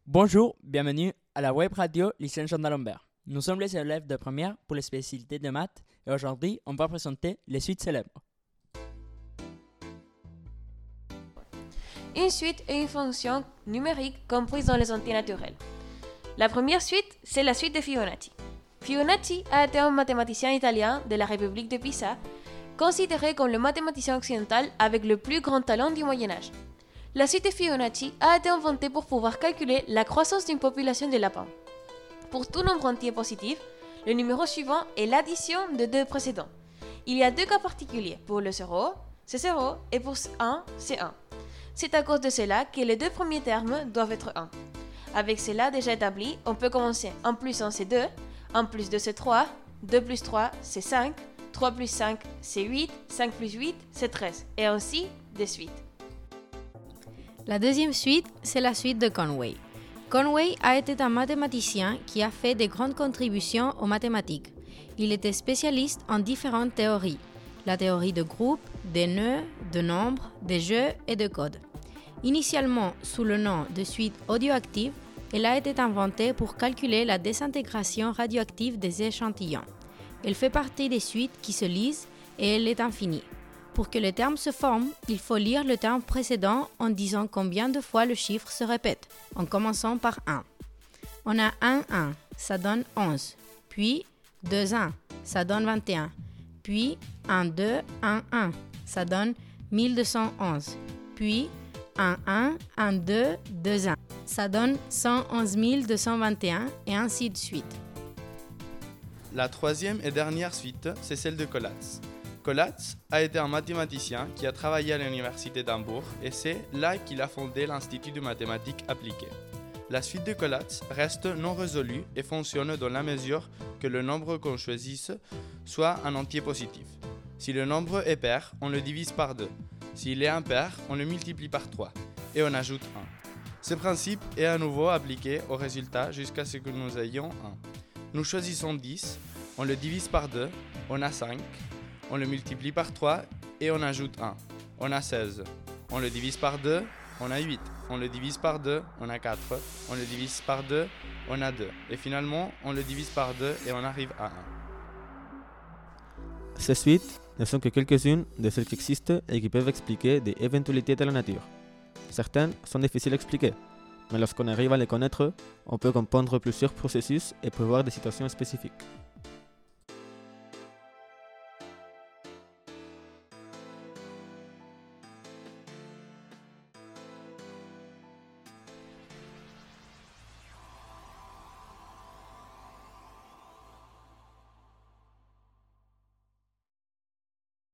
Bonjour, bienvenue à la web radio lycée Jean d'Alembert. Nous sommes les élèves de première pour les spécialités de maths et aujourd'hui, on va présenter les suites célèbres. Une suite est une fonction numérique comprise dans les entiers naturels. La première suite, c'est la suite de Fibonacci. Fibonacci a été un mathématicien italien de la République de Pisa, considéré comme le mathématicien occidental avec le plus grand talent du Moyen-Âge. La suite de Fibonacci a été inventée pour pouvoir calculer la croissance d'une population de lapins. Pour tout nombre entier positif, le numéro suivant est l'addition de deux précédents. Il y a deux cas particuliers. Pour le 0, c'est 0 et pour 1, c'est 1. C'est à cause de cela que les deux premiers termes doivent être 1. Avec cela déjà établi, on peut commencer 1 plus 1 c'est 2, 1 plus 2 c'est 3, 2 plus 3 c'est 5, 3 plus 5 c'est 8, 5 plus 8 c'est 13, et ainsi de suite. La deuxième suite, c'est la suite de Conway. Conway a été un mathématicien qui a fait de grandes contributions aux mathématiques. Il était spécialiste en différentes théories, la théorie de groupe, des nœuds, de nombres, des jeux et de codes. Initialement sous le nom de suite audioactive, elle a été inventée pour calculer la désintégration radioactive des échantillons. Elle fait partie des suites qui se lisent et elle est infinie. Pour que le terme se forme, il faut lire le terme précédent en disant combien de fois le chiffre se répète, en commençant par 1. On a 1, 1, ça donne 11, puis 2, 1, ça donne 21, puis 1, 2, 1, 1, ça donne 1211, puis 1, 1, 1, 2, 2, 1, ça donne 111 221 et ainsi de suite. La troisième et dernière suite, c'est celle de Collatz. Collatz a été un mathématicien qui a travaillé à l'université d'Hambourg et c'est là qu'il a fondé l'Institut de mathématiques appliquées. La suite de Collatz reste non résolue et fonctionne dans la mesure que le nombre qu'on choisisse soit un entier positif. Si le nombre est pair, on le divise par 2. S'il est impair, on le multiplie par 3 et on ajoute 1. Ce principe est à nouveau appliqué au résultat jusqu'à ce que nous ayons 1. Nous choisissons 10, on le divise par 2, on a 5. On le multiplie par 3 et on ajoute 1. On a 16. On le divise par 2, on a 8. On le divise par 2, on a 4. On le divise par 2, on a 2. Et finalement, on le divise par 2 et on arrive à 1. Ces suites ne sont que quelques-unes de celles qui existent et qui peuvent expliquer des éventualités de la nature. Certaines sont difficiles à expliquer, mais lorsqu'on arrive à les connaître, on peut comprendre plusieurs processus et prévoir des situations spécifiques.